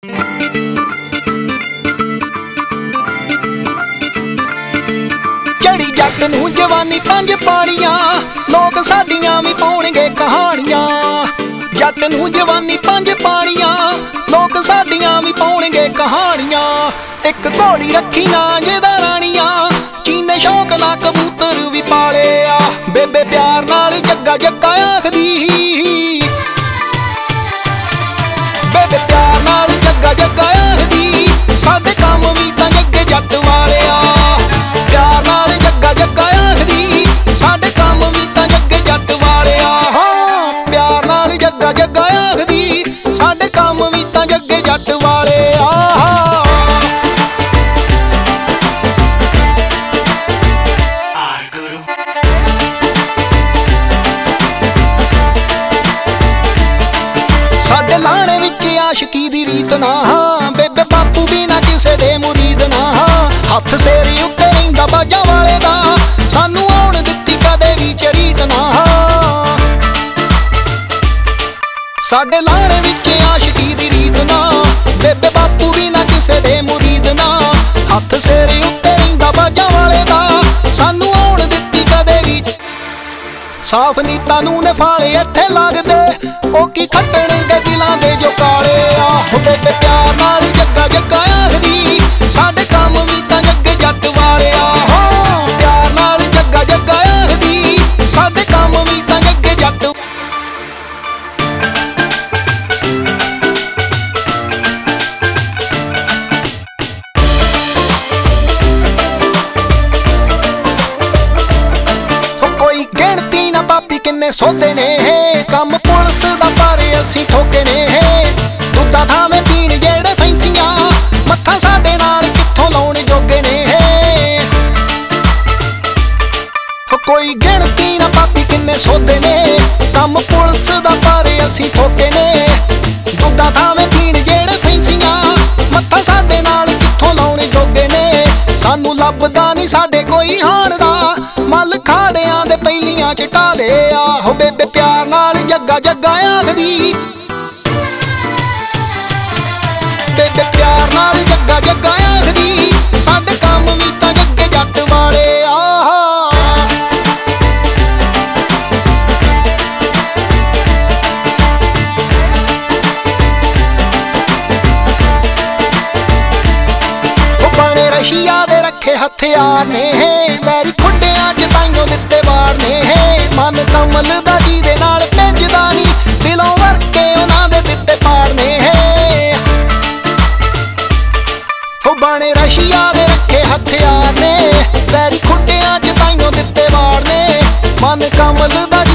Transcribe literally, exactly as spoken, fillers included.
चढ़ी जट नूं जवानी पंज पानियां, लोग साडियां भी पाउणगे कहानियां। जट नूं जवानी पंज पानियां, लोग साडियां भी पाउणगे कहानियां। एक घोड़ी रखी ना जेदा राणियां, चीने शौक ना कबूतर भी पाले आ। बेबे प्यार नाल जग्गा जग्गा आखदी, बेबे प्यार नाल जग्गा जग्गा आखदी, साडे काम भी तां जग्गे जट वाले आ। प्यार नाल जग्गा जग्गा आखदी, साडे काम भी तां जग्गे जट वाले आ। हाँ प्यार नाल जग्गा जग्गा आखदी, साडे काम भी तां जग्गे जट वाले आ। साडे लाणे विच आशिकी दी रीत ना, बेबे बापू भी ना किसे दे मुरीद ना। हथ सेरी उत्ते रहिंदा बाजां वाले दा, सानू आउण दित्ती कदे भी चरीट ना। साडे लाणे विच आशिकी दी रीत ना, बेबे बापू भी ना किसे दे मुरीद ना। हथ सेरी उत्ते रहिंदा बाजां वाले दा, सानू आउण दित्ती कदे भी। साफ नीतां नूं ने फाले इत्थे लगदे, ओ की खट्टणगे दिलां दे जो काले आ। बेबे प्यार नाल जग्गा जग्गा आखदी, साडे काम भी तां जग्गे जट वाले आ। हाँ प्यार नाल जग्गा जग्गा आखदी, साडे काम भी तां जग्गे जट। कोई गिणती ना पापी किन्ने सोते ने, काम पुलिस दा पर असीं ठोके ने। दुद्धा थावें पीण जेड़े फैंसियां, मत्था साडे नाल कित्थों लाउण जोगे ने। कोई गिणती ना पापी किन्ने सोते ने, काम पुलिस दा पर असीं ठोके ने। दुद्धा थावें पीण जेड़े फैंसियां, मत्था साडे नाल कित्थों लाउण जोगे ने। सानू लभदा नहीं साडे कोई हाण दा, मल खाड़ियां दे पहिलियां च टाले आ। हो बेबे प्यार नाल जग्गा जग्गा आखदी, बेबे प्यार नाल जग्गा जग्गा आखदी, साडे काम भी तां जग्गे जट वाले आ। बने रशिया दे रखे हथियार ने, मैरी खुड्डियां च ताइयों दित्ते बाड़ ने। मन कमल दा जी दे नाल भेजदा नी, दिलों वरके उन्हां दे दित्ते पाड़ ने। हो बने रशिया दे रखे हथियार ने, मैरी खुड्डियां च ताइयों दित्ते बाड़ ने। मन कमल दा